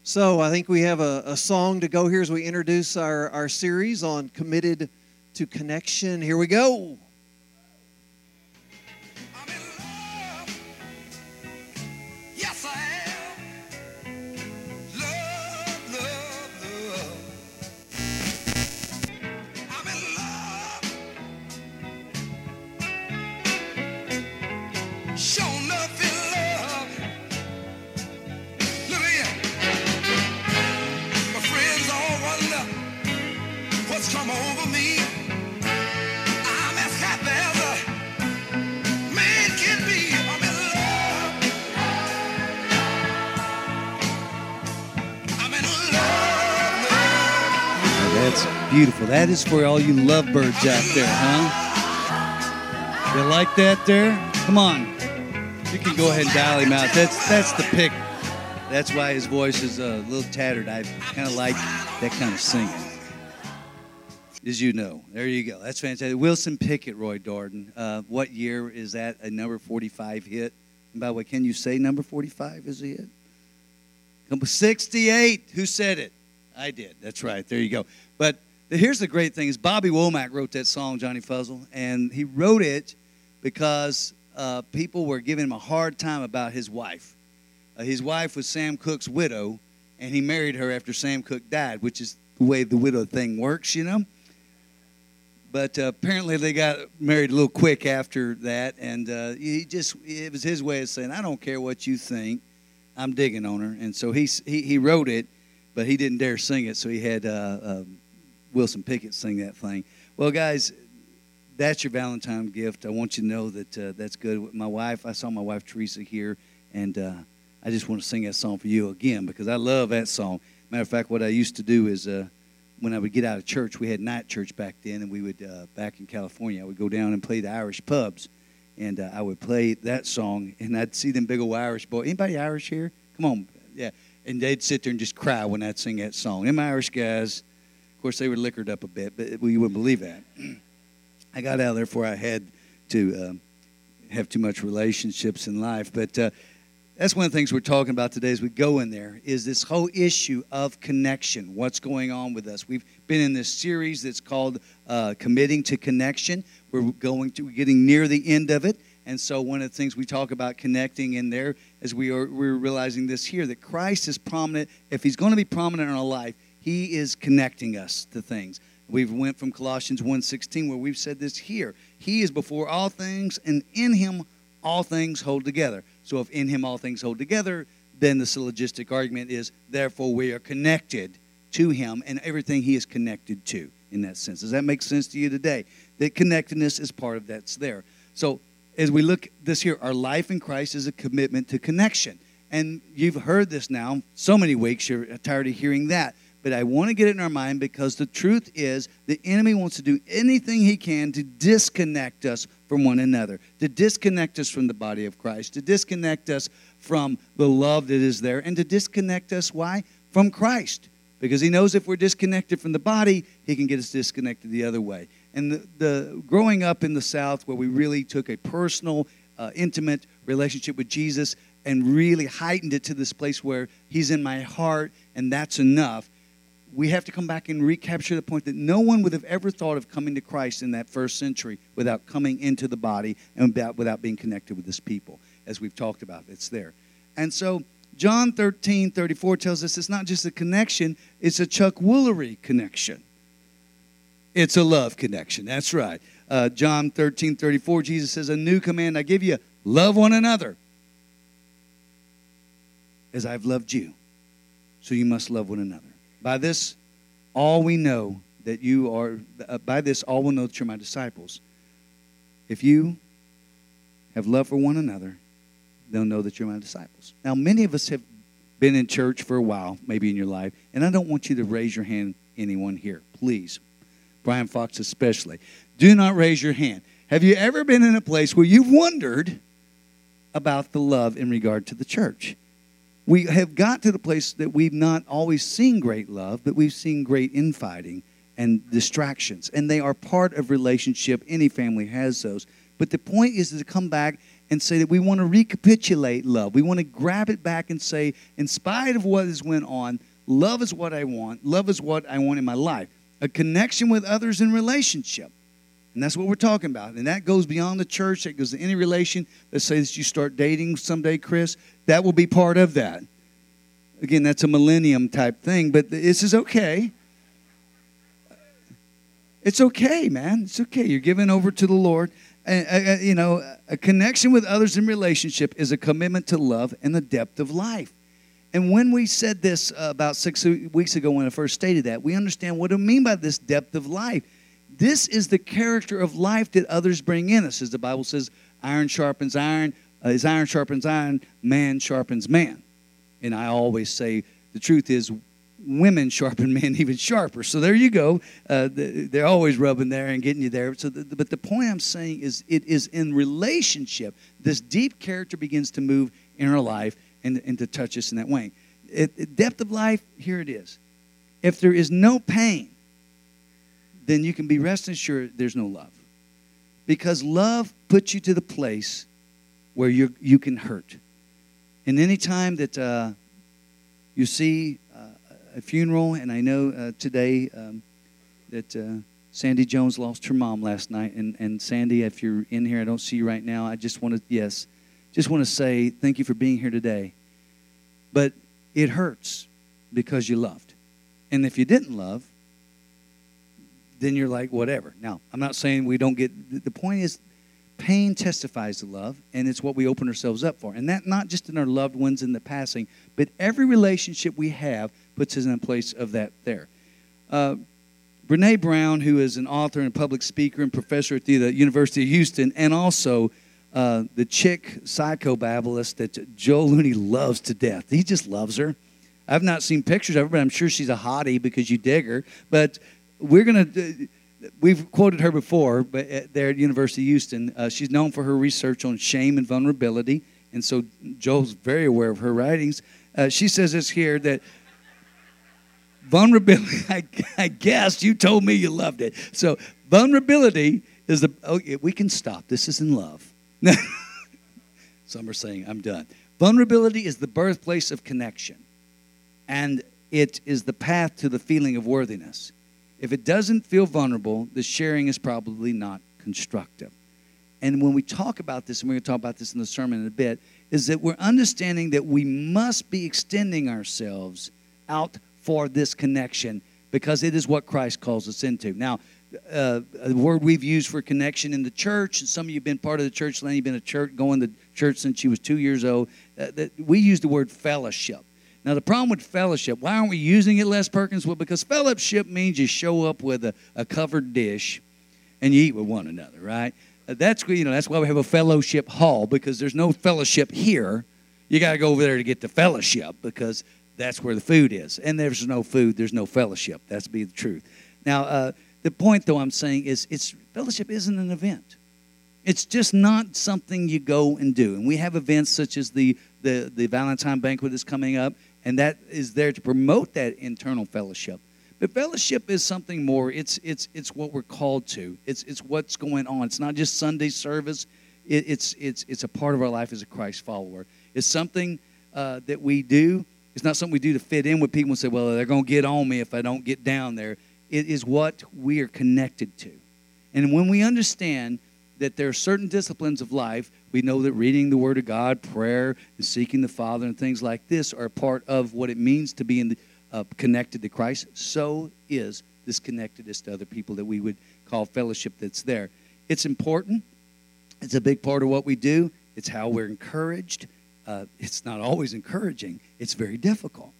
So I think we have a song to go here as we introduce our series on Committed to Connection. Here we go. I'm in love. Yes, I am. Love, love, love. I'm in love. Show enough in love. Look here. My friends all wonder what's come over me. I'm as happy as a man can be. I'm in love. I'm in love. That's beautiful. That is for all you lovebirds out there, huh? You like that there? Come on. You can go ahead and dial him out. That's the pick. That's why his voice is a little tattered. I kind of like that kind of singing. As you know. There you go. That's fantastic. Wilson Pickett, Roy Darden. What year is that a number 45 hit? And by the way, can you say number 45 is a hit? 68. Who said it? I did. That's right. There you go. But here's the great thing is Bobby Womack wrote that song, Johnny Fuzzle, and he wrote it because people were giving him a hard time about his wife. His wife was Sam Cooke's widow, and he married her after Sam Cooke died, which is the way the widow thing works, you know. But apparently they got married a little quick after that, and it was his way of saying, I don't care what you think, I'm digging on her. And so he wrote it, but he didn't dare sing it, so he had Wilson Pickett sing that thing. Well, guys, that's your Valentine gift. I want you to know that that's good. My wife, I saw my wife Teresa here, and I just want to sing that song for you again because I love that song. Matter of fact, what I used to do is when I would get out of church, we had night church back then, and we would, back in California, I would go down and play the Irish pubs, and I would play that song, and I'd see them big old Irish boys. Anybody Irish here? Come on. Yeah. And they'd sit there and just cry when I'd sing that song. Them Irish guys, of course, they were liquored up a bit, but you wouldn't believe that. I got out of there before I had to have too much relationships in life, but that's one of the things we're talking about today as we go in there is this whole issue of connection, what's going on with us. We've been in this series that's called Committing to Connection. We're getting near the end of it. And so one of the things we talk about connecting in there is we're realizing this here, that Christ is prominent. If he's going to be prominent in our life, he is connecting us to things. We've went from Colossians 1:16 where we've said this here. He is before all things, and in him all things hold together. So if in him all things hold together, then the syllogistic argument is, therefore we are connected to him and everything he is connected to in that sense. Does that make sense to you today? That connectedness is part of that's there. So as we look this here, our life in Christ is a commitment to connection. And you've heard this now so many weeks, you're tired of hearing that. But I want to get it in our mind because the truth is the enemy wants to do anything he can to disconnect us from one another, to disconnect us from the body of Christ, to disconnect us from the love that is there, and to disconnect us, why? From Christ. Because he knows if we're disconnected from the body, he can get us disconnected the other way. And the growing up in the South where we really took a personal, intimate relationship with Jesus and really heightened it to this place where he's in my heart and that's enough, we have to come back and recapture the point that no one would have ever thought of coming to Christ in that first century without coming into the body and without being connected with his people, as we've talked about. It's there. And so John 13:34 tells us it's not just a connection, it's a Chuck Woolery connection. It's a love connection. That's right. John 13:34, Jesus says, a new command I give you, love one another as I've loved you. So you must love one another. By this, all we know that you are, by this, all will know that you're my disciples. If you have love for one another, they'll know that you're my disciples. Now, many of us have been in church for a while, maybe in your life, and I don't want you to raise your hand, anyone here, please. Brian Fox especially. Do not raise your hand. Have you ever been in a place where you've wondered about the love in regard to the church? We have got to the place that we've not always seen great love, but we've seen great infighting and distractions. And they are part of relationship. Any family has those. But the point is to come back and say that we want to recapitulate love. We want to grab it back and say, in spite of what has went on, love is what I want. Love is what I want in my life. A connection with others in relationship. And that's what we're talking about. And that goes beyond the church. That goes to any relation. Let's say that you start dating someday, Chris. That will be part of that. Again, that's a millennium type thing, but this is okay. It's okay, man. It's okay. You're giving over to the Lord. A connection with others in relationship is a commitment to love and the depth of life. And when we said this about 6 weeks ago when I first stated that, we understand what I mean by this depth of life. This is the character of life that others bring in us. As the Bible says, iron sharpens iron. As iron sharpens iron, man sharpens man. And I always say the truth is women sharpen men even sharper. So there you go. They're always rubbing there and getting you there. But the point I'm saying is it is in relationship. This deep character begins to move in our life and to touch us in that way. Depth of life, here it is. If there is no pain, then you can be rest assured there's no love. Because love puts you to the place where you can hurt. And any time that you see a funeral, and I know today that Sandy Jones lost her mom last night. And Sandy, if you're in here, I don't see you right now. I just want to say thank you for being here today. But it hurts because you loved. And if you didn't love, then you're like, whatever. Now, I'm not saying we don't get, the point is, pain testifies to love, and it's what we open ourselves up for. And that not just in our loved ones in the passing, but every relationship we have puts us in a place of that there. Brene Brown, who is an author and public speaker and professor at the University of Houston, and also the chick psychobabblist that Joel Looney loves to death. He just loves her. I've not seen pictures of her, but I'm sure she's a hottie because you dig her. But we've quoted her before, but there at University of Houston, she's known for her research on shame and vulnerability, and so Joel's very aware of her writings. She says this here, that vulnerability, I guess you told me you loved it. So vulnerability is we can stop. This is in love. Some are saying, I'm done. Vulnerability is the birthplace of connection, and it is the path to the feeling of worthiness. If it doesn't feel vulnerable, the sharing is probably not constructive. And when we talk about this, and we're going to talk about this in the sermon in a bit, is that we're understanding that we must be extending ourselves out for this connection because it is what Christ calls us into. Now, a word we've used for connection in the church, and some of you have been part of the church, Lenny, you've been going to church since you was 2 years old, we use the word fellowship. Now, the problem with fellowship, why aren't we using it, Les Perkins? Well, because fellowship means you show up with a covered dish and you eat with one another, right? That's why we have a fellowship hall, because there's no fellowship here. You got to go over there to get the fellowship because that's where the food is. And there's no food, there's no fellowship. That's be the truth. Now, the point, though, I'm saying is fellowship isn't an event. It's just not something you go and do. And we have events such as the Valentine banquet is coming up, and that is there to promote that internal fellowship. But fellowship is something more. It's what we're called to. It's what's going on. It's not just Sunday service. It's a part of our life as a Christ follower. It's something that we do. It's not something we do to fit in with people and say, well, they're going to get on me if I don't get down there. It is what we are connected to. And when we understand that there are certain disciplines of life, we know that reading the Word of God, prayer, and seeking the Father, and things like this are part of what it means to be connected to Christ. So is this connectedness to other people that we would call fellowship that's there. It's important. It's a big part of what we do. It's how we're encouraged. It's not always encouraging. It's very difficult.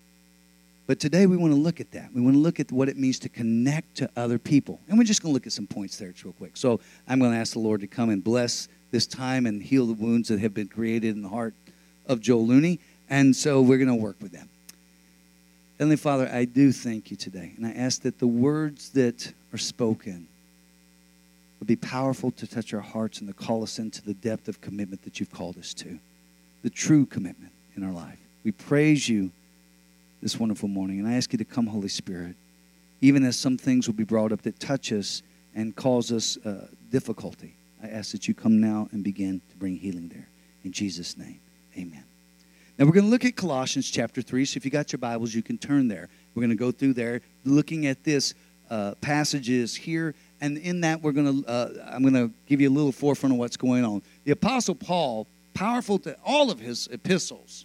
But today we want to look at that. We want to look at what it means to connect to other people. And we're just going to look at some points there real quick. So I'm going to ask the Lord to come and bless this time and heal the wounds that have been created in the heart of Joel Looney. And so we're going to work with them. Heavenly Father, I do thank you today. And I ask that the words that are spoken would be powerful to touch our hearts and to call us into the depth of commitment that you've called us to. The true commitment in our life. We praise you this wonderful morning. And I ask you to come, Holy Spirit, even as some things will be brought up that touch us and cause us difficulty. I ask that you come now and begin to bring healing there. In Jesus' name, amen. Now we're going to look at Colossians chapter 3. So if you got your Bibles, you can turn there. We're going to go through there looking at this passages here. And in that, I'm going to give you a little forefront of what's going on. The Apostle Paul, powerful to all of his epistles,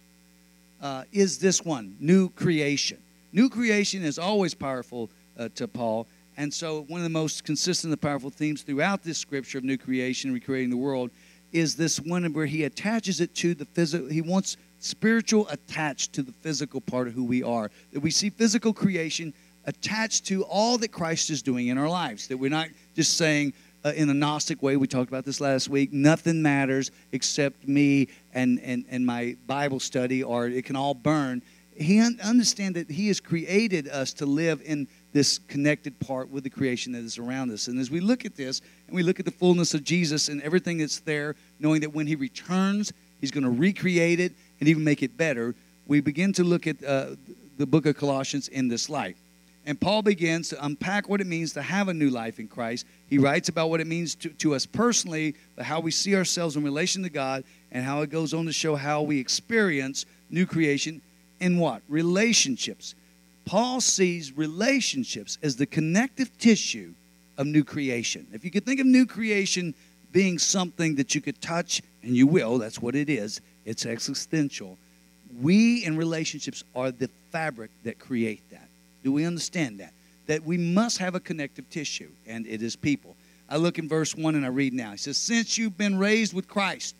is this one, new creation. New creation is always powerful to Paul. And so one of the most consistent and powerful themes throughout this scripture of new creation, recreating the world, is this one where he attaches it to the physical. He wants spiritual attached to the physical part of who we are. That we see physical creation attached to all that Christ is doing in our lives. That we're not just saying in a Gnostic way, we talked about this last week, nothing matters except me and my Bible study, or it can all burn. He understands that he has created us to live in this connected part with the creation that is around us. And as we look at this, and we look at the fullness of Jesus and everything that's there, knowing that when he returns, he's going to recreate it and even make it better, we begin to look at the book of Colossians in this light. And Paul begins to unpack what it means to have a new life in Christ. He writes about what it means to us personally, but how we see ourselves in relation to God, and how it goes on to show how we experience new creation in what? Relationships. Paul sees relationships as the connective tissue of new creation. If you could think of new creation being something that you could touch, and you will, that's what it is. It's existential. We in relationships are the fabric that create that. Do we understand that? That we must have a connective tissue, and it is people. I look in verse 1 and I read now. It says, since you've been raised with Christ,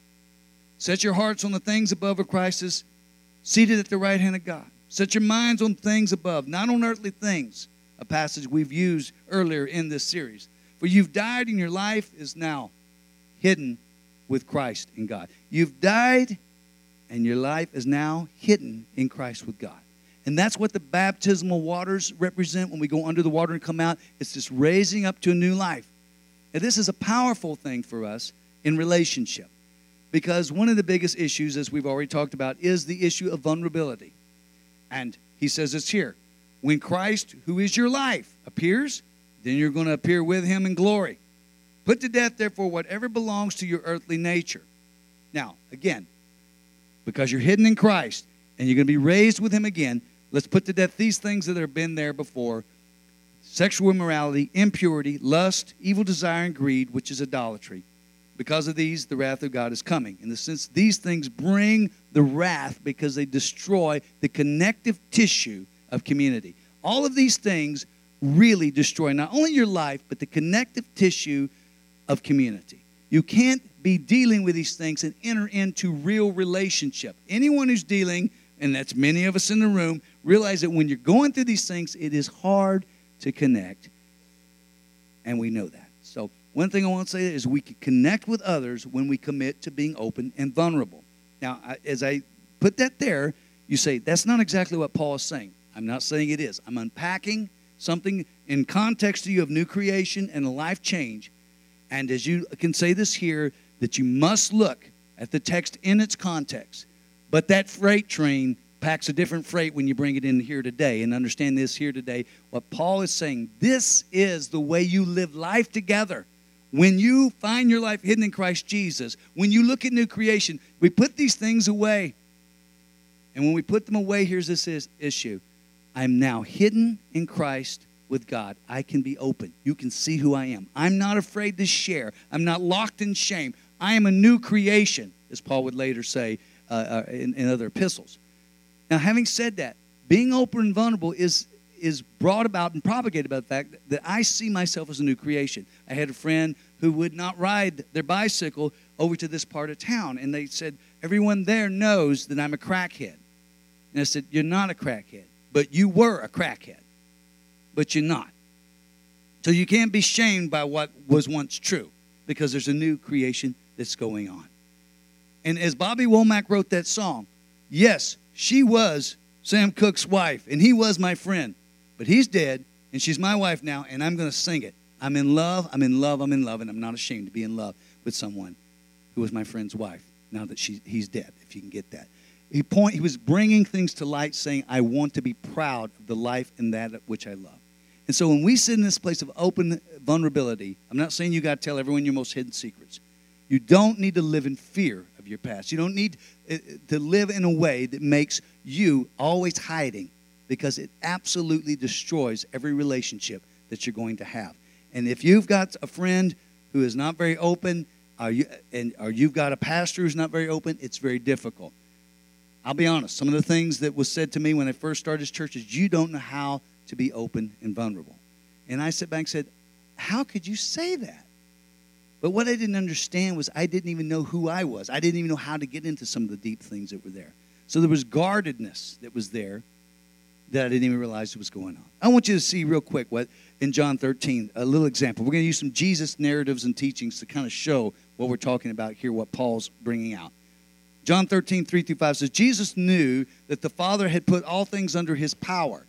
set your hearts on the things above where Christ is seated at the right hand of God. Set your minds on things above, not on earthly things, a passage we've used earlier in this series. For you've died and your life is now hidden with Christ in God. You've died and your life is now hidden in Christ with God. And that's what the baptismal waters represent when we go under the water and come out. It's this raising up to a new life. And this is a powerful thing for us in relationship. Because one of the biggest issues, as we've already talked about, is the issue of vulnerability. And he says it's here. When Christ, who is your life, appears, then you're going to appear with him in glory. Put to death, therefore, whatever belongs to your earthly nature. Now, again, because you're hidden in Christ and you're going to be raised with him again, let's put to death these things that have been there before. Sexual immorality, impurity, lust, evil desire, and greed, which is idolatry. Because of these, the wrath of God is coming. In the sense, these things bring the wrath because they destroy the connective tissue of community. All of these things really destroy not only your life, but the connective tissue of community. You can't be dealing with these things and enter into real relationship. Anyone who's dealing, and that's many of us in the room, realize that when you're going through these things, it is hard to connect. And we know that. So one thing I want to say is we can connect with others when we commit to being open and vulnerable. Now, as I put that there, you say, that's not exactly what Paul is saying. I'm not saying it is. I'm unpacking something in context to you of new creation and a life change. And as you can say this here, that you must look at the text in its context. But that freight train packs a different freight when you bring it in here today. And understand this here today. What Paul is saying, this is the way you live life together. When you find your life hidden in Christ Jesus, when you look at new creation, we put these things away. And when we put them away, here's this issue. I'm now hidden in Christ with God. I can be open. You can see who I am. I'm not afraid to share. I'm not locked in shame. I am a new creation, as Paul would later say in other epistles. Now, having said that, being open and vulnerable is brought about and propagated by the fact that I see myself as a new creation. I had a friend who would not ride their bicycle over to this part of town, and they said, everyone there knows that I'm a crackhead. And I said, you're not a crackhead, but you were a crackhead, but you're not. So you can't be shamed by what was once true, because there's a new creation that's going on. And as Bobby Womack wrote that song, yes, she was Sam Cooke's wife, and he was my friend. But he's dead, and she's my wife now, and I'm going to sing it. I'm in love, I'm in love, I'm in love, and I'm not ashamed to be in love with someone who was my friend's wife, now that he's dead, if you can get that. He was bringing things to light, saying, I want to be proud of the life and that which I love. And so when we sit in this place of open vulnerability, I'm not saying you got to tell everyone your most hidden secrets. You don't need to live in fear of your past. You don't need to live in a way that makes you always hiding, because it absolutely destroys every relationship that you're going to have. And if you've got a friend who is not very open, or you've got a pastor who's not very open, it's very difficult. I'll be honest. Some of the things that was said to me when I first started this church is, you don't know how to be open and vulnerable. And I sat back and said, how could you say that? But what I didn't understand was I didn't even know who I was. I didn't even know how to get into some of the deep things that were there. So there was guardedness that was there that I didn't even realize was going on. I want you to see real quick what in John 13, a little example. We're going to use some Jesus narratives and teachings to kind of show what we're talking about here, what Paul's bringing out. John 13, 3-5 says, Jesus knew that the Father had put all things under his power,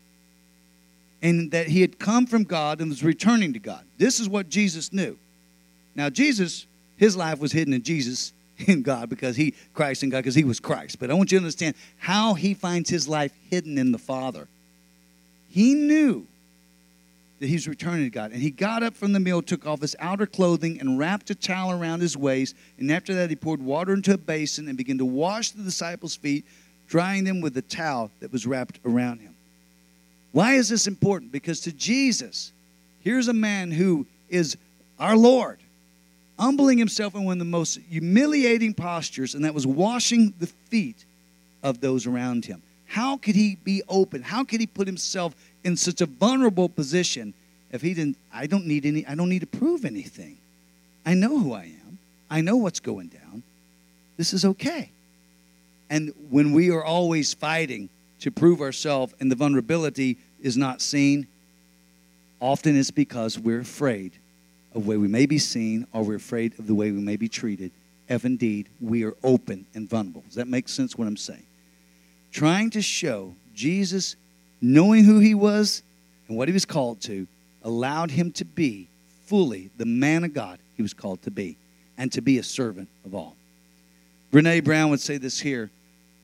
and that he had come from God and was returning to God. This is what Jesus knew. Now, Jesus, his life was hidden in Jesus, in God, because Christ in God, because he was Christ. But I want you to understand how he finds his life hidden in the Father. He knew that he's returning to God. And he got up from the meal, took off his outer clothing, and wrapped a towel around his waist. And after that, he poured water into a basin and began to wash the disciples' feet, drying them with the towel that was wrapped around him. Why is this important? Because to Jesus, here's a man who is our Lord, humbling himself in one of the most humiliating postures, and that was washing the feet of those around him. How could he be open? How could he put himself in such a vulnerable position if he didn't? I don't need to prove anything. I know who I am. I know what's going down. This is okay. And when we are always fighting to prove ourselves and the vulnerability is not seen, often it's because we're afraid of the way we may be seen, or we're afraid of the way we may be treated, if indeed we are open and vulnerable. Does that make sense what I'm saying? Trying to show Jesus, knowing who he was and what he was called to, allowed him to be fully the man of God he was called to be, and to be a servant of all. Brene Brown would say this here.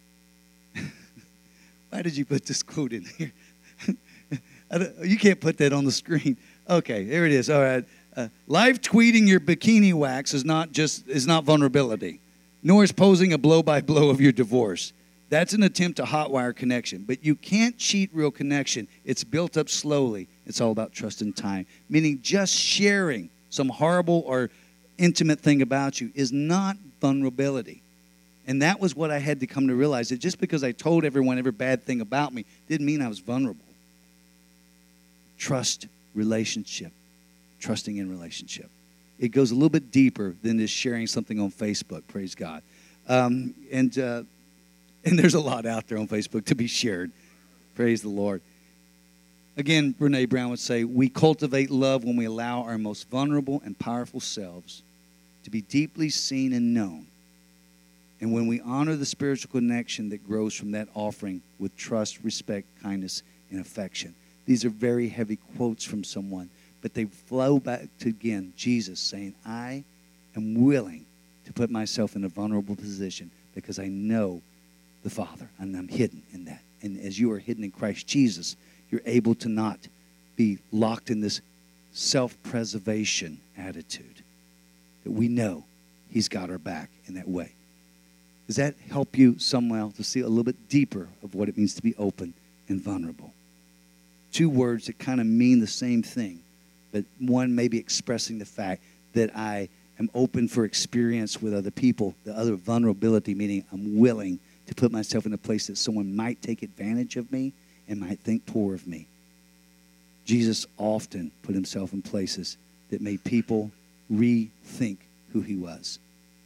Why did you put this quote in here? You can't put that on the screen. Okay, there it is. All right. Live tweeting your bikini wax is not vulnerability, nor is posing a blow-by-blow of your divorce. That's an attempt to hotwire connection. But you can't cheat real connection. It's built up slowly. It's all about trust and time. Meaning just sharing some horrible or intimate thing about you is not vulnerability. And that was what I had to come to realize, that just because I told everyone every bad thing about me didn't mean I was vulnerable. Trust, relationship, trusting in relationship. It goes a little bit deeper than just sharing something on Facebook, praise God. And there's a lot out there on Facebook to be shared, praise the Lord. Again, Brene Brown would say, we cultivate love when we allow our most vulnerable and powerful selves to be deeply seen and known. And when we honor the spiritual connection that grows from that offering with trust, respect, kindness, and affection. These are very heavy quotes from someone, but they flow back to, again, Jesus saying, I am willing to put myself in a vulnerable position because I know the Father, and I'm hidden in that. And as you are hidden in Christ Jesus, you're able to not be locked in this self-preservation attitude, that we know he's got our back in that way. Does that help you somehow to see a little bit deeper of what it means to be open and vulnerable? Two words that kind of mean the same thing, but one may be expressing the fact that I am open for experience with other people. The other, vulnerability, meaning I'm willing to put myself in a place that someone might take advantage of me and might think poor of me. Jesus often put himself in places that made people rethink who he was.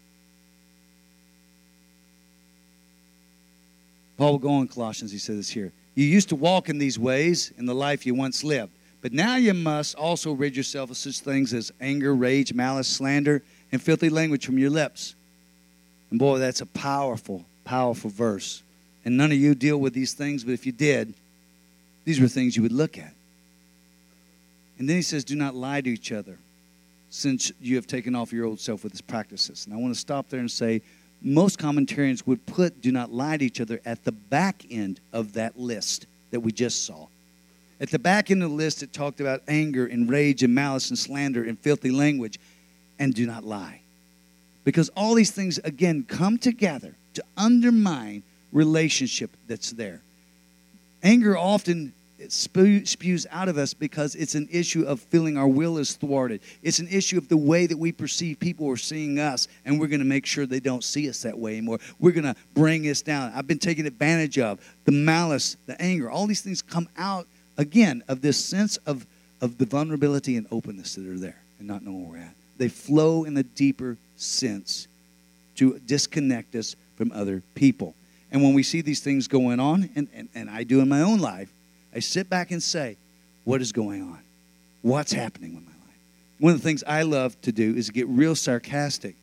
Paul will go on in Colossians, he says this here. You used to walk in these ways in the life you once lived, but now you must also rid yourself of such things as anger, rage, malice, slander, and filthy language from your lips. And boy, that's a powerful, powerful verse. And none of you deal with these things, but if you did, these were things you would look at. And then he says, do not lie to each other, since you have taken off your old self with its practices. And I want to stop there and say, most commentarians would put do not lie to each other at the back end of that list that we just saw. At the back end of the list, it talked about anger and rage and malice and slander and filthy language. And do not lie. Because all these things, again, come together to undermine relationship that's there. Anger often spews out of us because it's an issue of feeling our will is thwarted. It's an issue of the way that we perceive people are seeing us, and we're going to make sure they don't see us that way anymore. We're going to bring us down. I've been taken advantage of. The malice, the anger, all these things come out, again, of this sense of the vulnerability and openness that are there and not knowing where we're at. They flow in a deeper sense to disconnect us from other people. And when we see these things going on, and I do in my own life, I sit back and say, what is going on? What's happening with my life? One of the things I love to do is get real sarcastic.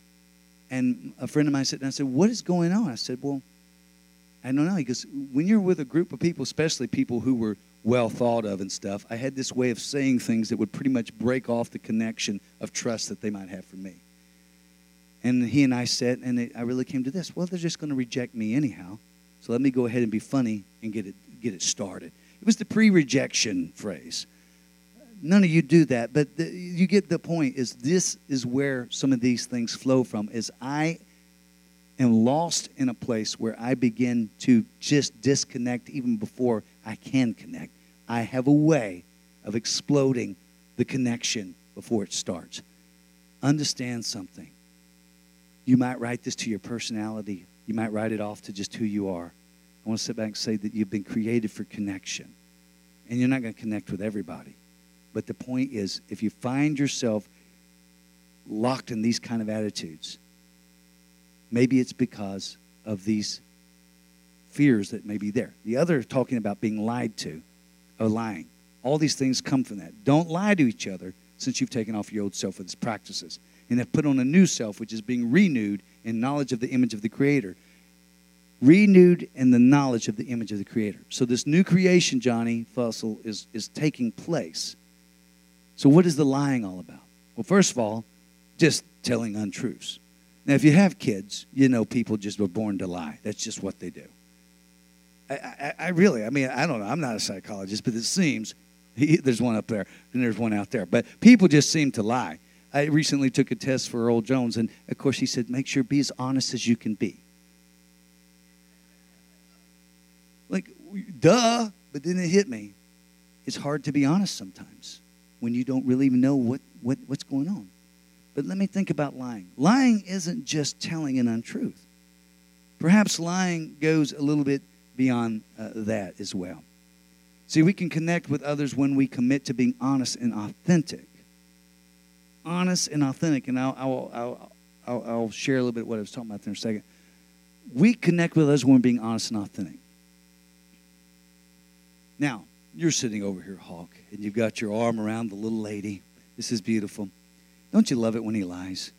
And a friend of mine sat down and said, what is going on? I said, well, I don't know. He goes, when you're with a group of people, especially people who were well thought of and stuff, I had this way of saying things that would pretty much break off the connection of trust that they might have for me. And he and I sat, and I really came to this. Well, they're just going to reject me anyhow, so let me go ahead and be funny and get it started. It was the pre-rejection phrase. None of you do that, but you get the point. Is this is where some of these things flow from, is I am lost in a place where I begin to just disconnect even before I can connect. I have a way of exploding the connection before it starts. Understand something. You might write this to your personality. You might write it off to just who you are. I want to sit back and say that you've been created for connection. And you're not going to connect with everybody. But the point is, if you find yourself locked in these kind of attitudes, maybe it's because of these fears that may be there. The other, talking about being lied to, or lying. All these things come from that. Don't lie to each other since you've taken off your old self with its practices. And have put on a new self, which is being renewed in knowledge of the image of the Creator. Renewed in the knowledge of the image of the Creator. So this new creation, Johnny Fussell, is taking place. So what is the lying all about? Well, first of all, just telling untruths. Now, if you have kids, you know people just were born to lie. That's just what they do. I really, I don't know. I'm not a psychologist, but it seems, there's one up there and there's one out there. But people just seem to lie. I recently took a test for Earl Jones, and, of course, he said, make sure be as honest as you can be. Like, duh, but then it hit me. It's hard to be honest sometimes when you don't really even know what's going on. But let me think about lying. Lying isn't just telling an untruth. Perhaps lying goes a little bit beyond that as well. See, we can connect with others when we commit to being honest and authentic. Honest and authentic, and I'll share a little bit what I was talking about there in a second. We connect with others when we're being honest and authentic. Now, you're sitting over here, Hawk, and you've got your arm around the little lady. This is beautiful. Don't you love it when he lies?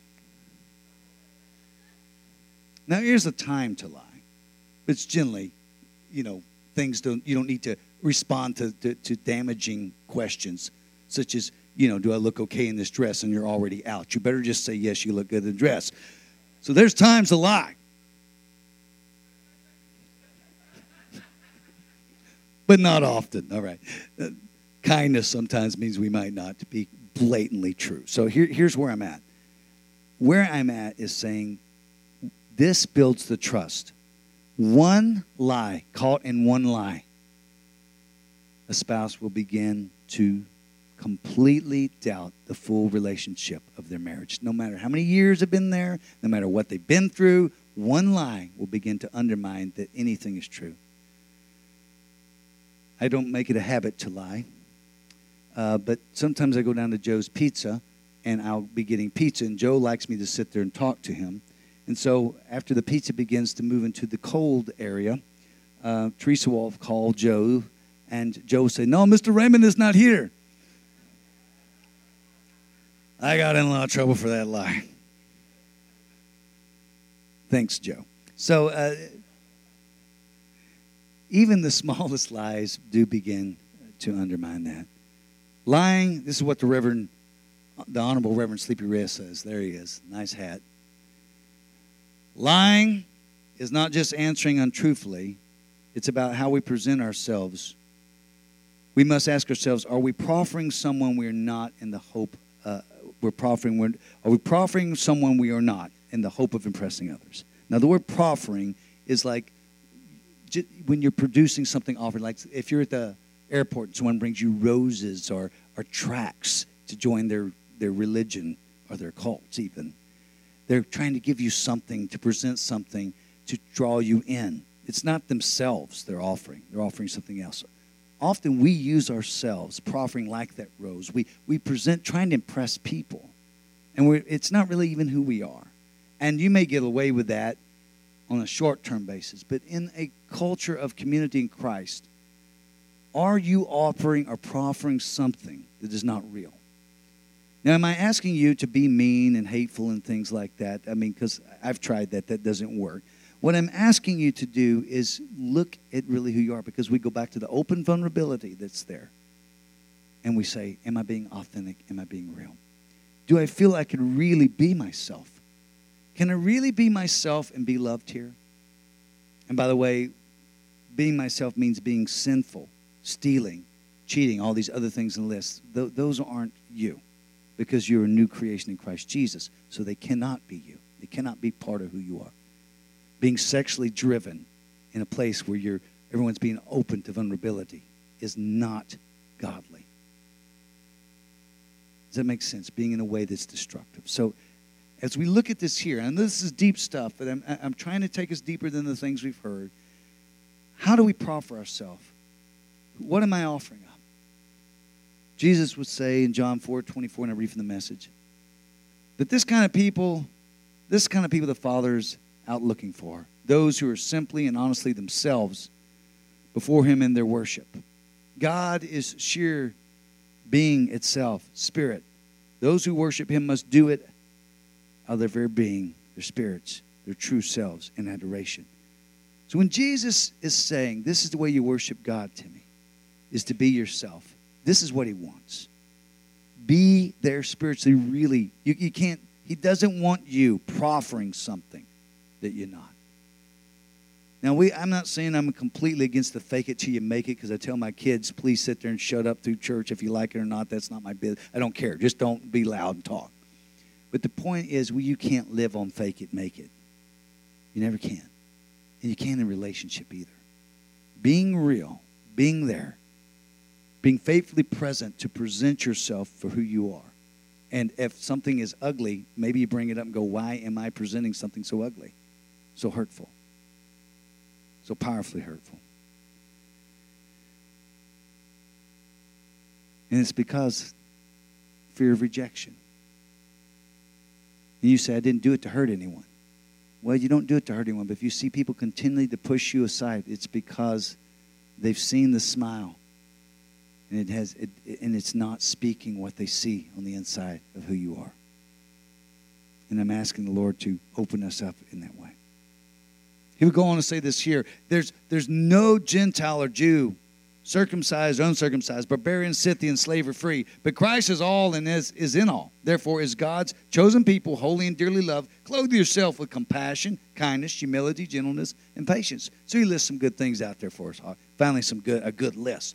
Now, here's a time to lie. It's generally, things you don't need to respond to damaging questions, such as, do I look okay in this dress? And you're already out. You better just say, yes, you look good in the dress. So there's times to lie. But not often, all right. Kindness sometimes means we might not be blatantly true. So here's where I'm at. Where I'm at is saying this builds the trust. One lie, caught in one lie, a spouse will begin to completely doubt the full relationship of their marriage. No matter how many years have been there, no matter what they've been through, one lie will begin to undermine that anything is true. I don't make it a habit to lie, but sometimes I go down to Joe's Pizza, and I'll be getting pizza, and Joe likes me to sit there and talk to him. And so after the pizza begins to move into the cold area, Teresa will call Joe, and Joe will say, no, Mr. Raymond is not here. I got in a lot of trouble for that lie. Thanks, Joe. So even the smallest lies do begin to undermine that. Lying, this is what the Honorable Reverend Sleepy Red says. There he is. Nice hat. Lying is not just answering untruthfully. It's about how we present ourselves we must ask ourselves, are we proffering someone we are not in the hope are we proffering someone we are not in the hope of impressing others? Now, the word proffering is like when you're producing something offered, like if you're at the airport and someone brings you roses or tracts to join their religion or their cults even. They're trying to give you something, to present something, to draw you in. It's not themselves they're offering. They're offering something else. Often we use ourselves, proffering like that rose. We present trying to impress people. And it's not really even who we are. And you may get away with that on a short-term basis. But in a culture of community in Christ, are you offering or proffering something that is not real? Now, am I asking you to be mean and hateful and things like that? I mean, because I've tried that. That doesn't work. What I'm asking you to do is look at really who you are, because we go back to the open vulnerability that's there. And we say, am I being authentic? Am I being real? Do I feel I can really be myself? Can I really be myself and be loved here? And by the way, being myself means being sinful, stealing, cheating, all these other things in the list. Those aren't you, because you're a new creation in Christ Jesus. So they cannot be you. They cannot be part of who you are. Being sexually driven in a place where everyone's being open to vulnerability is not godly. Does that make sense? Being in a way that's destructive. So as we look at this here, and this is deep stuff, but I'm trying to take us deeper than the things we've heard. How do we proffer ourselves? What am I offering up? Jesus would say in John 4:24, and I read from the Message, that this kind of people the Father's out looking for, those who are simply and honestly themselves before Him in their worship. God is sheer being itself, spirit. Those who worship Him must do it out of their very being, their spirits, their true selves in adoration. So when Jesus is saying, this is the way you worship God, Timmy, is to be yourself. This is what He wants. Be there spiritually, really. You can't, He doesn't want you proffering something that you're not. Now, I'm not saying I'm completely against the fake it till you make it, because I tell my kids, please sit there and shut up through church. If you like it or not, that's not my business. I don't care. Just don't be loud and talk. But the point is, you can't live on fake it, make it. You never can. And you can't in relationship either. Being real, being there, being faithfully present to present yourself for who you are. And if something is ugly, maybe you bring it up and go, why am I presenting something so ugly, so hurtful, so powerfully hurtful? And it's because fear of rejection. And you say, I didn't do it to hurt anyone. Well, you don't do it to hurt anyone, but if you see people continually to push you aside, it's because they've seen the smile. And it's not speaking what they see on the inside of who you are. And I'm asking the Lord to open us up in that way. He would go on to say this here. There's no Gentile or Jew, circumcised or uncircumcised, barbarian, Scythian, slave or free. But Christ is all and is in all. Therefore, as God's chosen people, holy and dearly loved, clothe yourself with compassion, kindness, humility, gentleness, and patience. So He lists some good things out there for us. Finally, a good list.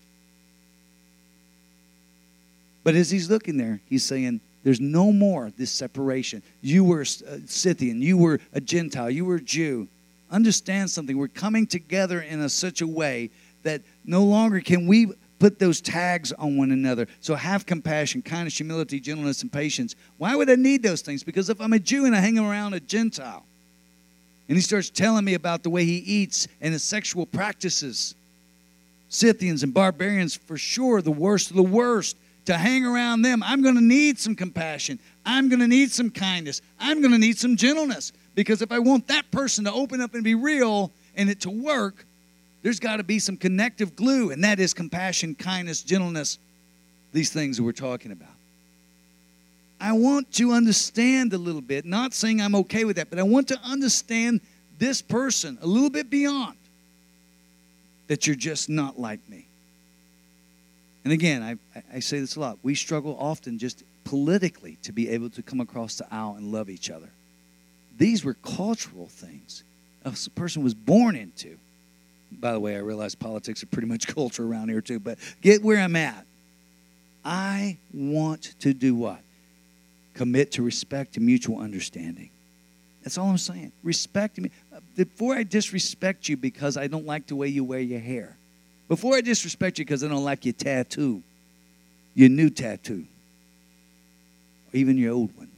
But as He's looking there, He's saying, there's no more this separation. You were a Scythian. You were a Gentile. You were a Jew. Understand something. We're coming together in such a way that no longer can we put those tags on one another. So have compassion, kindness, humility, gentleness, and patience. Why would I need those things? Because if I'm a Jew and I hang around a Gentile, and he starts telling me about the way he eats and his sexual practices, Scythians and barbarians, for sure, the worst of the worst. To hang around them, I'm going to need some compassion. I'm going to need some kindness. I'm going to need some gentleness. Because if I want that person to open up and be real and it to work, there's got to be some connective glue. And that is compassion, kindness, gentleness, these things that we're talking about. I want to understand a little bit, not saying I'm okay with that, but I want to understand this person a little bit beyond that you're just not like me. And again, I say this a lot. We struggle often just politically to be able to come across the aisle and love each other. These were cultural things a person was born into. By the way, I realize politics are pretty much culture around here too, but get where I'm at. I want to do what? Commit to respect and mutual understanding. That's all I'm saying. Respect me. Before I disrespect you because I don't like the way you wear your hair. Before I disrespect you because I don't like your tattoo, your new tattoo, or even your old one.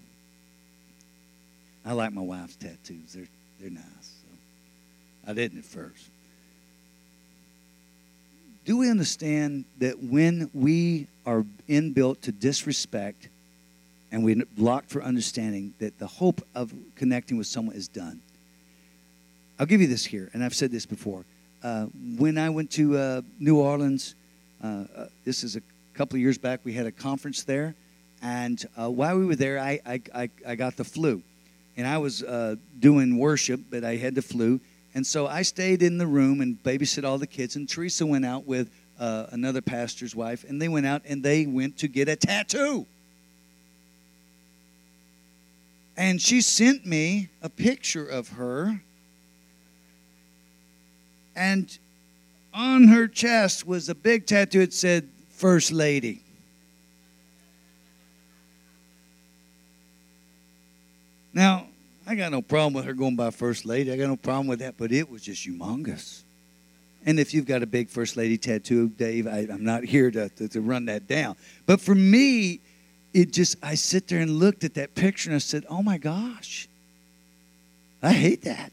I like my wife's tattoos. They're nice. So I didn't at first. Do we understand that when we are inbuilt to disrespect and we're blocked for understanding, that the hope of connecting with someone is done? I'll give you this here, and I've said this before. When I went to New Orleans, this is a couple of years back, we had a conference there, and while we were there, I got the flu. And I was doing worship, but I had the flu. And so I stayed in the room and babysat all the kids. And Teresa went out with another pastor's wife. And they went out and they went to get a tattoo. And she sent me a picture of her. And on her chest was a big tattoo. It said, First Lady. Now, I got no problem with her going by First Lady. I got no problem with that, but it was just humongous. And if you've got a big First Lady tattoo, Dave, I'm not here to run that down. But for me, I sit there and looked at that picture and I said, oh my gosh, I hate that.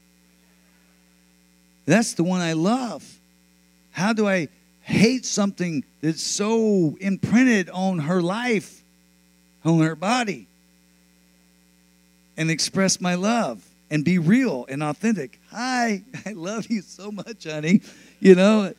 That's the one I love. How do I hate something that's so imprinted on her life, on her body? And express my love and be real and authentic. Hi, I love you so much, honey. You know.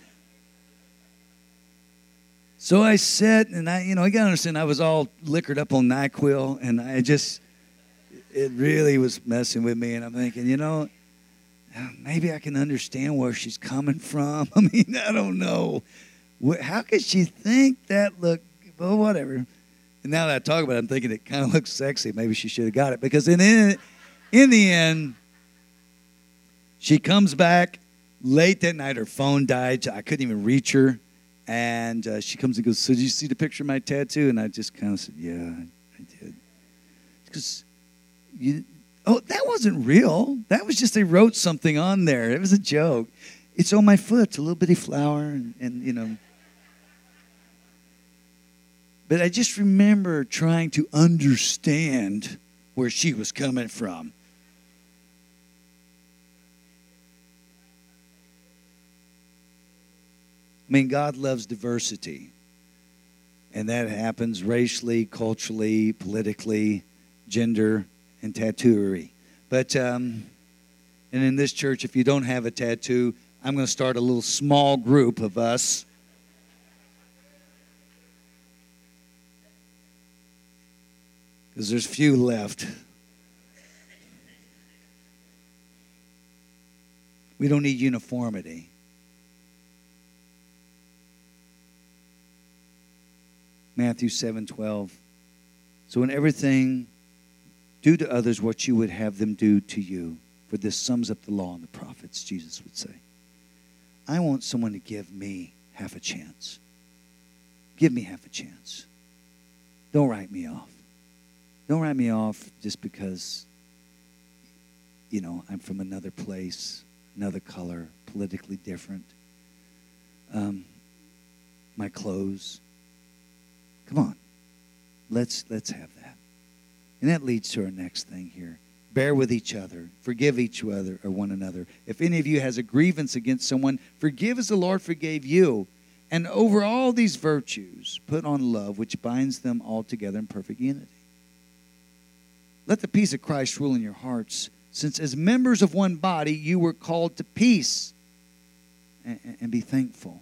So I sat and you got to understand, I was all liquored up on NyQuil, and it really was messing with me. And I'm thinking, maybe I can understand where she's coming from. I mean, I don't know. How could she think that? Look, well, whatever. And now that I talk about it, I'm thinking it kind of looks sexy. Maybe she should have got it. Because in the end, she comes back late that night. Her phone died. I couldn't even reach her. And she comes and goes, so did you see the picture of my tattoo? And I just kind of said, yeah, I did. Because, that wasn't real. That was just they wrote something on there. It was a joke. It's on my foot. It's a little bitty flower. And But I just remember trying to understand where she was coming from. I mean, God loves diversity. And that happens racially, culturally, politically, gender, and tattooery. But, and in this church, if you don't have a tattoo, I'm going to start a little small group of us. Because there's few left. We don't need uniformity. Matthew 7:12. So in everything, do to others what you would have them do to you. For this sums up the law and the prophets, Jesus would say. I want someone to give me half a chance. Give me half a chance. Don't write me off. Don't write me off just because, I'm from another place, another color, politically different. My clothes. Come on. Let's have that. And that leads to our next thing here. Bear with each other. Forgive each other or one another. If any of you has a grievance against someone, forgive as the Lord forgave you. And over all these virtues, put on love, which binds them all together in perfect unity. Let the peace of Christ rule in your hearts, since as members of one body, you were called to peace. And be thankful.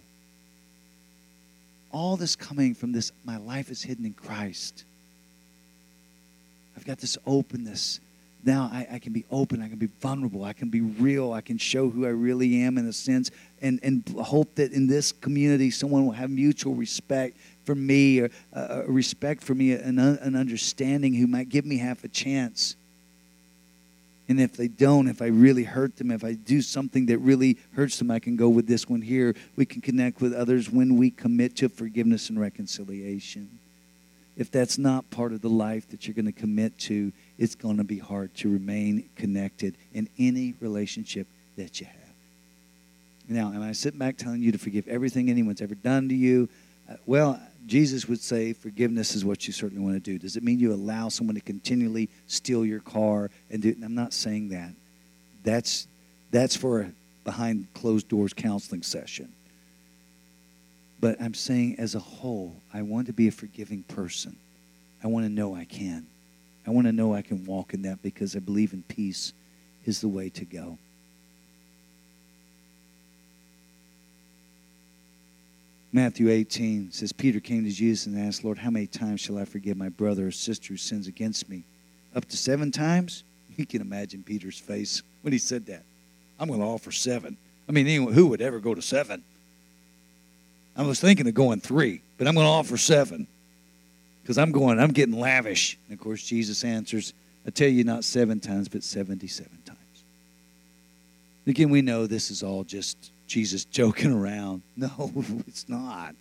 All this coming from this, my life is hidden in Christ. I've got this openness. Now I can be open. I can be vulnerable. I can be real. I can show who I really am in a sense. And hope that in this community, someone will have mutual respect for me, or respect for me, an understanding who might give me half a chance. And if they don't, if I really hurt them, if I do something that really hurts them, I can go with this one here. We can connect with others when we commit to forgiveness and reconciliation. If that's not part of the life that you're going to commit to, it's going to be hard to remain connected in any relationship that you have. Now, am I sitting back telling you to forgive everything anyone's ever done to you? Well, Jesus would say forgiveness is what you certainly want to do. Does it mean you allow someone to continually steal your car and do? I'm not saying that. That's for a behind closed doors counseling session. But I'm saying as a whole, I want to be a forgiving person. I want to know I can. I want to know I can walk in that because I believe in peace is the way to go. Matthew 18 says, Peter came to Jesus and asked, Lord, how many times shall I forgive my brother or sister who sins against me? Up to 7 times? You can imagine Peter's face when he said that. I'm going to offer 7. I mean, anyone, who would ever go to 7? I was thinking of going 3, but I'm going to offer 7 because I'm getting lavish. And, of course, Jesus answers, I tell you not 7 times, but 77 times. Again, we know this is all just Jesus joking around. No, it's not.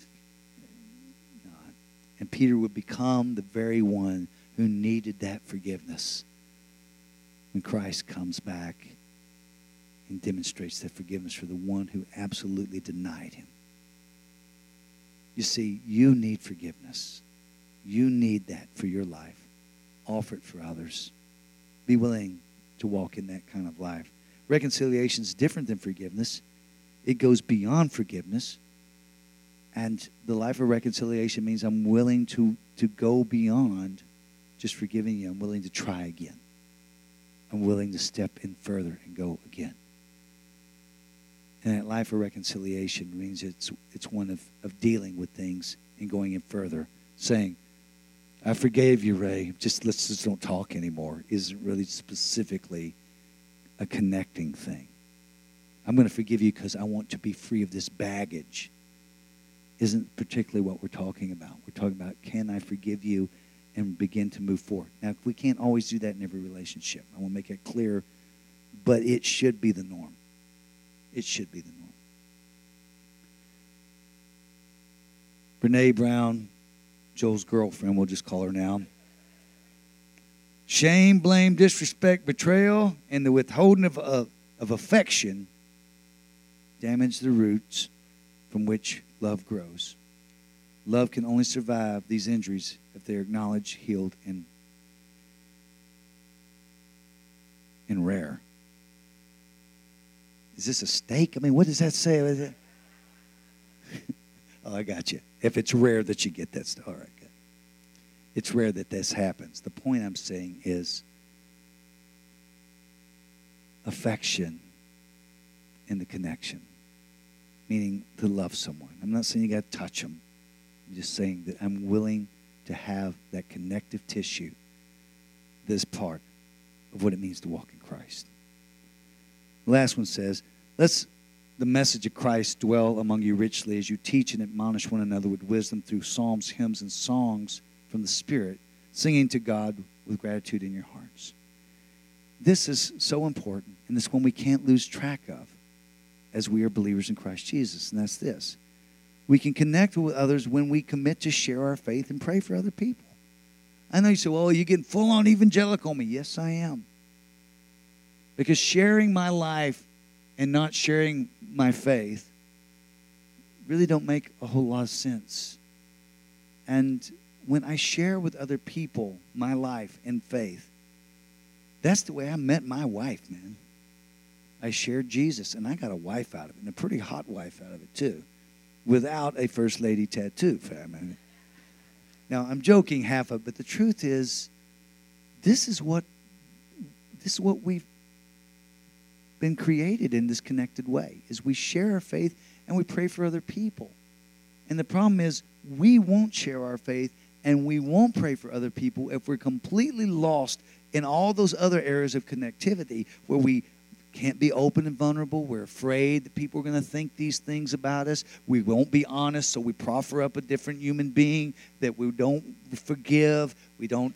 Not. And Peter would become the very one who needed that forgiveness when Christ comes back and demonstrates that forgiveness for the one who absolutely denied him. You see, you need forgiveness. You need that for your life. Offer it for others. Be willing to walk in that kind of life. Reconciliation is different than forgiveness. It goes beyond forgiveness. And the life of reconciliation means I'm willing to go beyond just forgiving you. I'm willing to try again. I'm willing to step in further and go again. And that life of reconciliation means it's one of dealing with things and going in further. Saying, I forgave you, Ray. Let's just don't talk anymore. Isn't really specifically a connecting thing. I'm going to forgive you because I want to be free of this baggage. Isn't particularly what we're talking about. We're talking about, can I forgive you and begin to move forward? Now, we can't always do that in every relationship. I want to make it clear, but it should be the norm. It should be the norm. Brene Brown, Joel's girlfriend, we'll just call her now. Shame, blame, disrespect, betrayal, and the withholding of affection damage the roots from which love grows. Love can only survive these injuries if they are acknowledged, healed, and rare. Is this a steak? I mean, what does that say? Oh, I got you. If it's rare that you get that stuff. All right, good. It's rare that this happens. The point I'm saying is affection in the connection, meaning to love someone. I'm not saying you got to touch them. I'm just saying that I'm willing to have that connective tissue, this part of what it means to walk in Christ. The last one says, let's the message of Christ dwell among you richly as you teach and admonish one another with wisdom through psalms, hymns, and songs from the Spirit, singing to God with gratitude in your hearts. This is so important, and it's one we can't lose track of as we are believers in Christ Jesus, and that's this. We can connect with others when we commit to share our faith and pray for other people. I know you say, well, you're getting full-on evangelical on me. Yes, I am. Because sharing my life and not sharing my faith really don't make a whole lot of sense. And when I share with other people my life and faith, that's the way I met my wife, man. I shared Jesus, and I got a wife out of it, and a pretty hot wife out of it, too, without a First Lady tattoo, fam. Now, I'm joking half of it, but the truth is, this is what we've been created in this connected way, is we share our faith and we pray for other people. And the problem is we won't share our faith and we won't pray for other people if we're completely lost in all those other areas of connectivity where we can't be open and vulnerable. We're afraid that people are going to think these things about us. We won't be honest, so we proffer up a different human being that we don't forgive. We don't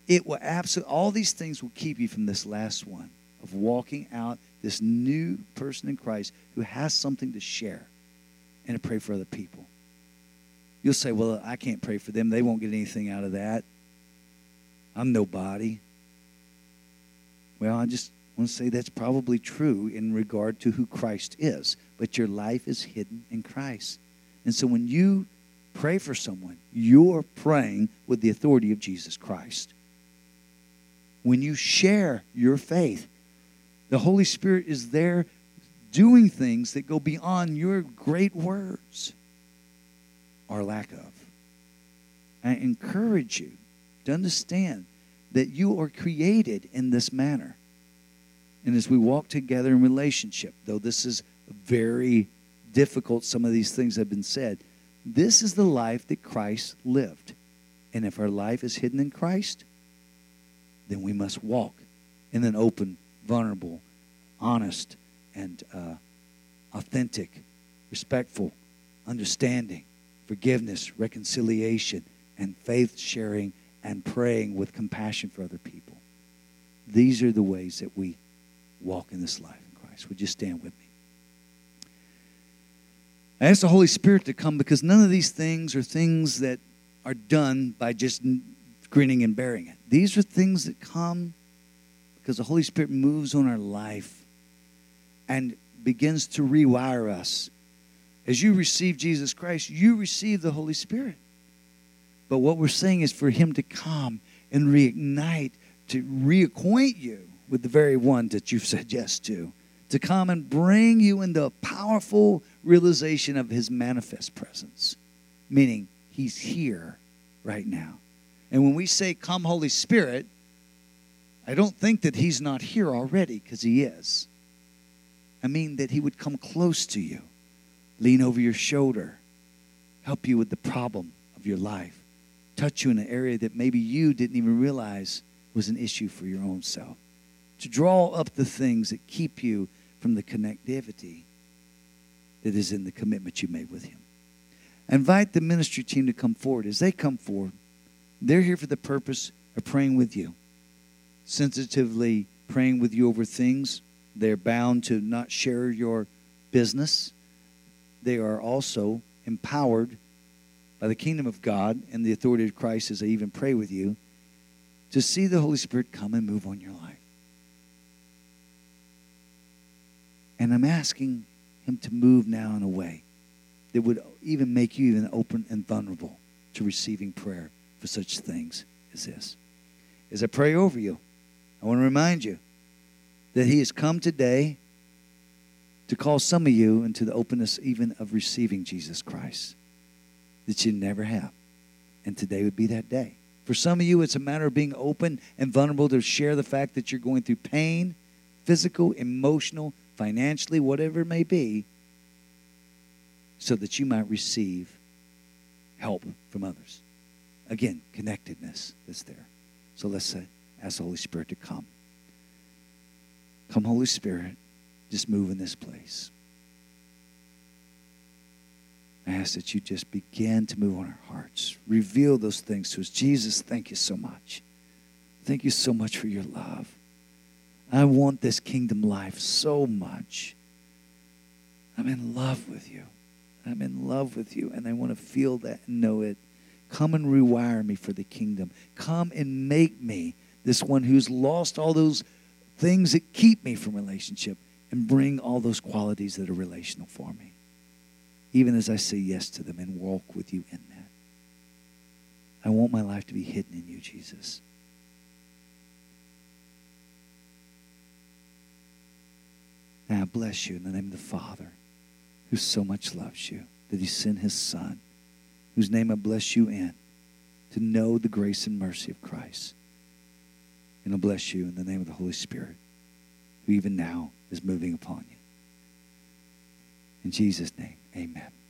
it will absolutely, all these things will keep you from this last one of walking out this new person in Christ who has something to share and to pray for other people. You'll say, well, I can't pray for them. They won't get anything out of that. I'm nobody. Well, I just want to say that's probably true in regard to who Christ is. But your life is hidden in Christ. And so when you pray for someone, you're praying with the authority of Jesus Christ. When you share your faith, the Holy Spirit is there doing things that go beyond your great words or lack of. I encourage you to understand that you are created in this manner. And as we walk together in relationship, though this is very difficult, some of these things have been said, this is the life that Christ lived. And if our life is hidden in Christ, then we must walk in an open, vulnerable, honest, and authentic, respectful, understanding, forgiveness, reconciliation, and faith sharing and praying with compassion for other people. These are the ways that we walk in this life in Christ. Would you stand with me? I ask the Holy Spirit to come because none of these things are things that are done by just grinning and bearing it. These are things that come because the Holy Spirit moves on our life and begins to rewire us. As you receive Jesus Christ, you receive the Holy Spirit. But what we're saying is for Him to come and reignite, to reacquaint you with the very one that you've said yes to come and bring you into a powerful realization of His manifest presence, meaning He's here right now. And when we say, come Holy Spirit, I don't think that He's not here already, because He is. I mean that He would come close to you, lean over your shoulder, help you with the problem of your life, touch you in an area that maybe you didn't even realize was an issue for your own self, to draw up the things that keep you from the connectivity that is in the commitment you made with Him. Invite the ministry team to come forward. As they come forward, they're here for the purpose of praying with you, sensitively praying with you over things. They're bound to not share your business. They are also empowered by the kingdom of God and the authority of Christ as they even pray with you to see the Holy Spirit come and move on your life. And I'm asking Him to move now in a way that would even make you even open and vulnerable to receiving prayer for such things as this. As I pray over you, I want to remind you that He has come today to call some of you into the openness even of receiving Jesus Christ that you never have. And today would be that day. For some of you, it's a matter of being open and vulnerable to share the fact that you're going through pain, physical, emotional, financially, whatever it may be, so that you might receive help from others. Again, connectedness is there. So let's ask the Holy Spirit to come. Come, Holy Spirit, just move in this place. I ask that you just begin to move on our hearts. Reveal those things to us. Jesus, thank you so much. Thank you so much for your love. I want this kingdom life so much. I'm in love with you. I'm in love with you, and I want to feel that and know it. Come and rewire me for the kingdom. Come and make me this one who's lost all those things that keep me from relationship, and bring all those qualities that are relational for me, even as I say yes to them and walk with you in that. I want my life to be hidden in you, Jesus. Now I bless you in the name of the Father, who so much loves you, that He sent His Son, whose name I bless you in, to know the grace and mercy of Christ. And I bless you in the name of the Holy Spirit, who even now is moving upon you. In Jesus' name, amen.